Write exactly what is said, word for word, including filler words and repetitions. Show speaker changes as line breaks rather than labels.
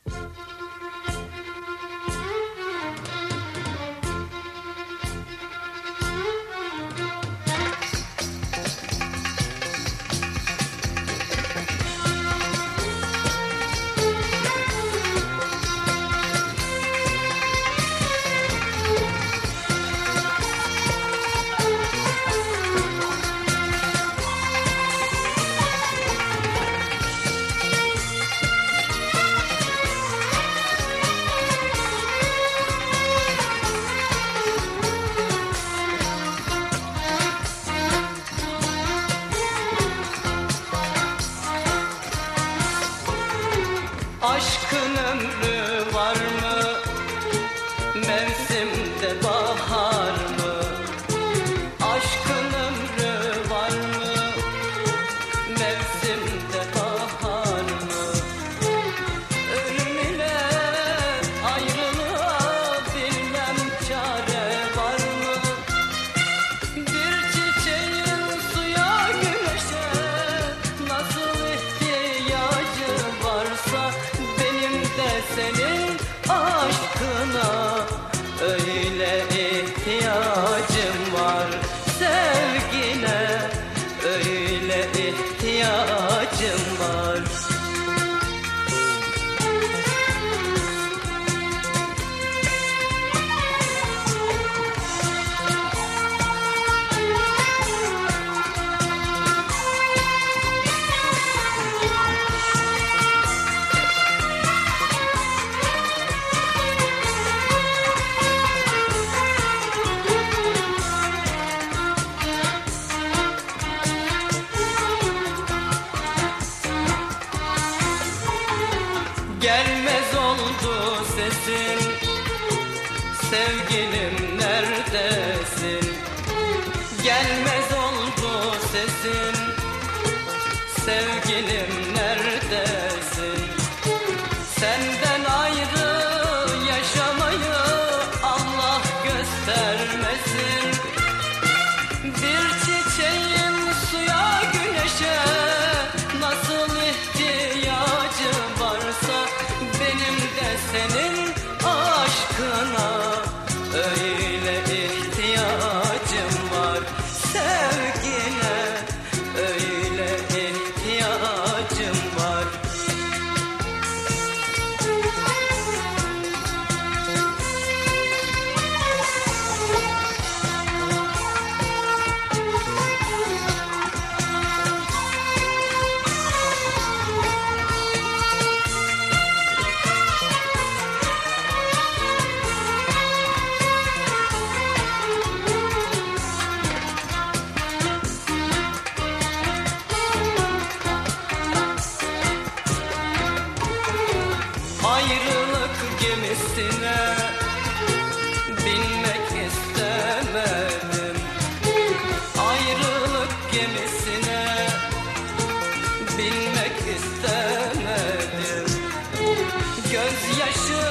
Aşkın ömrü var mı? Mevsimde bahar mı? Aşkın ömrü var mı? Mevsimde bahar mı? Ölüm ile ayrılığa bilmem çare var mı? Bir çiçeğin suya güneşe nasıl ihtiyacı varsa benim de senin aşkına öyle ihtiyacım var. Sevgine öyle ihtiyacım var. Gelmez oldu sesin, sevgilim neredesin? Gelmez oldu sesin, sevgilim neredesin? Senden ayrı yaşamayı Allah göstermesin. Bir çiçeğin suya güneşe nasıl ihtiyacı varsa benim de senin aşkına öyle ihtiyacım var. Sevgine öyle ihtiyacım var. Ayrılık gemisine binmek istemedim. Ayrılık gemisine binmek istemedim. Gözyaşı